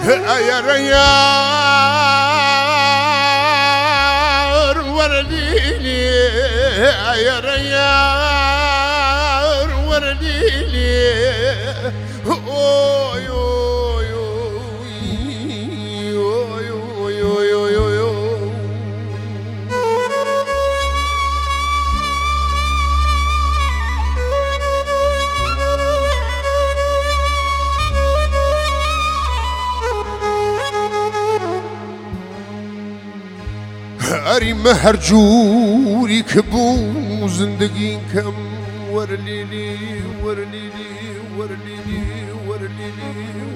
يا ريار ورديلي يا ريار ورديلي اوي اوي اوي اوي اوي اوي اری مهرجوری که بو زندگی کم ورلیلی ورلیلی ورلیلی ورلیلی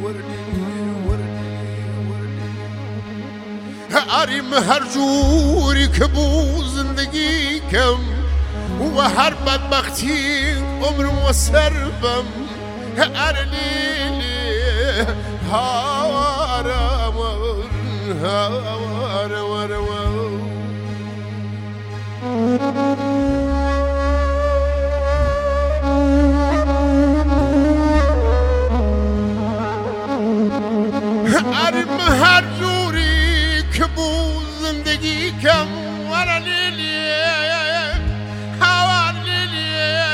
ورلیلی اری مهرجوری که بو زندگی کم و هر بدبختی عمرم و سربم ارلیلی هوارم هوارم ارم هر جوری که بو زندگی کم ورا لیلی هوا لیلی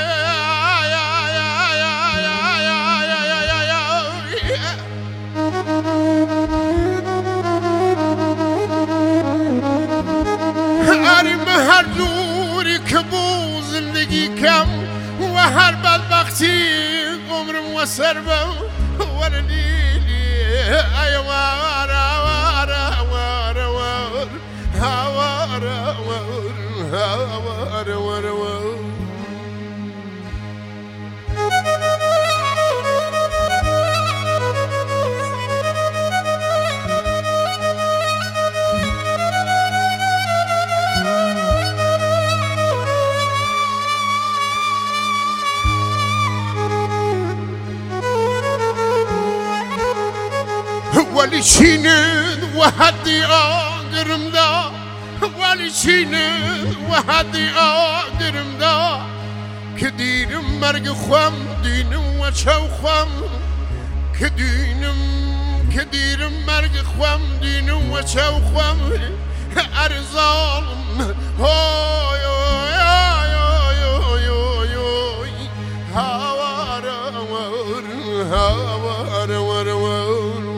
ارم هر جوری که بو زندگی کم و هر بدبختی عمرم و سربم ورا لیلی وارا وارا وارا وارا وارا وارا ولی چینه و حدی آگرم دا ولی چینه و حدی آگرم دا که دیرم مرگ خوام دینم و چو خوام که دیرم مرگ خوام دینم و چو خوام ارزالم های هوارا هوارا هوارا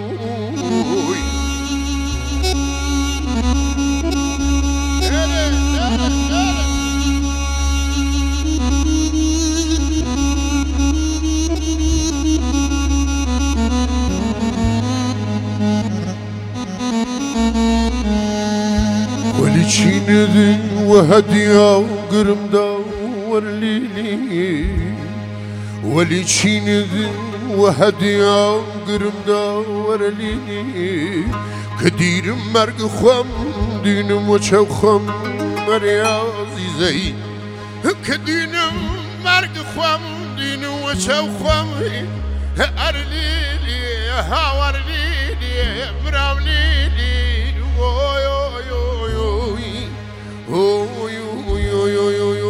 ولی چینه دین و هدیا گرم داور لیلی ولی چینه دین و هدیا گرم داور لیلی که دیرم مرگ خوام دینم و چو خوام مری عزیزی که دینم مرگ خوام دینم و چو خوام ار لیلی هاور لیلی برام لیلی اوی اوی اوی اوی اوی اوی اوی اوی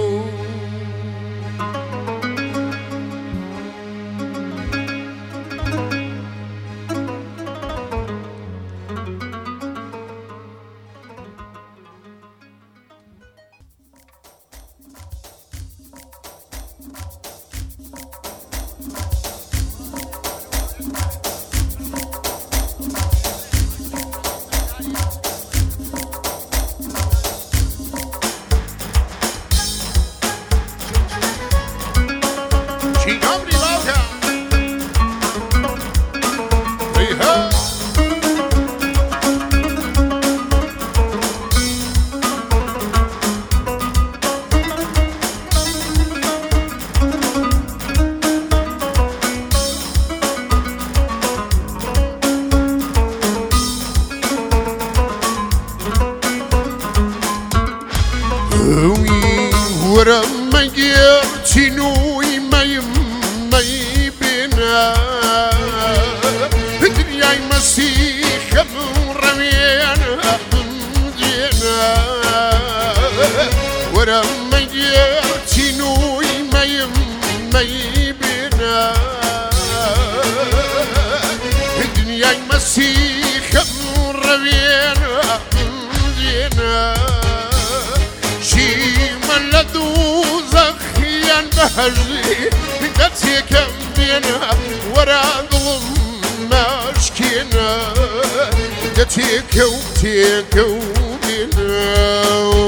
ورم يرتنوي ما يبنا دنياي مسيح من رمينا جينا ورم يرتنوي ما يبنا دنياي مسيح بهجي دتيكم بينا ورا ظلم مشكينا دتيكو تيكو بينا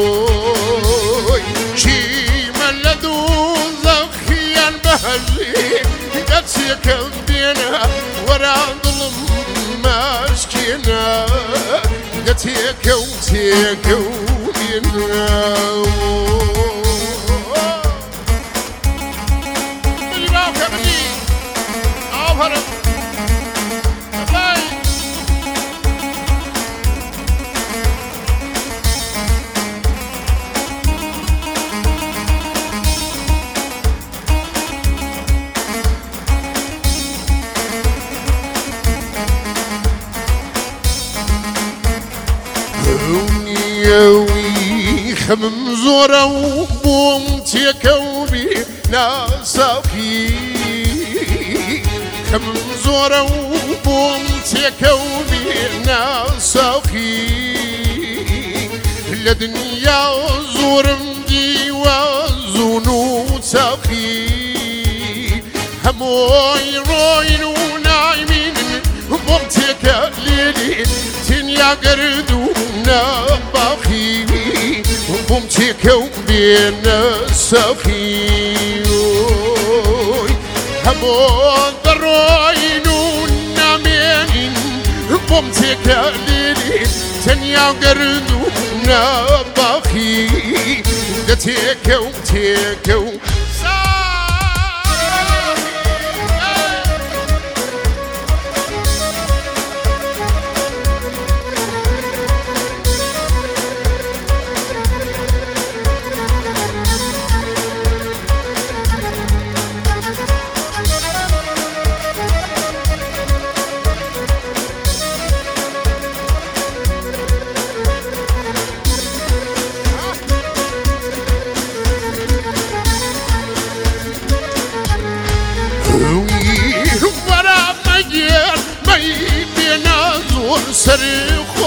شي ملدو زخيان بهجي دتيكم بينا ورا ظلم مشكينا دتيكو تيكو بينا يوي خمم زورا وبوم تيكوبي ناساقي خمم زورا وبوم تيكوبي ناساقي لدنيا زورم دي وزنو تاقي هموي روين ونايمين بوم تيكاليلي تنيا قردو نباخي بومتيكو بين السخي همون ضروين ونامين بومتيكا ليلي تنيا قردو نباخي دتيكو تيكو سري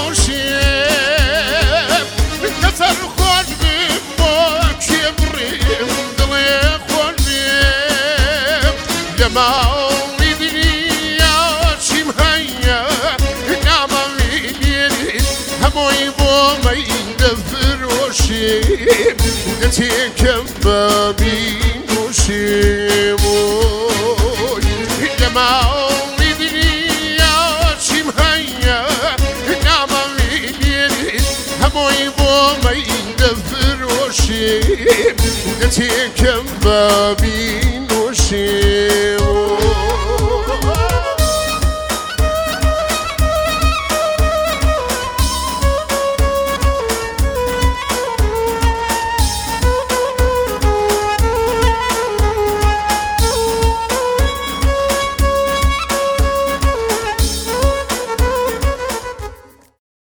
خوشيب كسر خوش بموك يبريم دلي خوش بيب جمالي دنيا شيم هيا نعمة ميليني هموي بومي دفر وشيب نتيك بابي وشيب جمالي دنيا شيم هيا هموي بومي دفر وشيب نتيكم بابين وشيب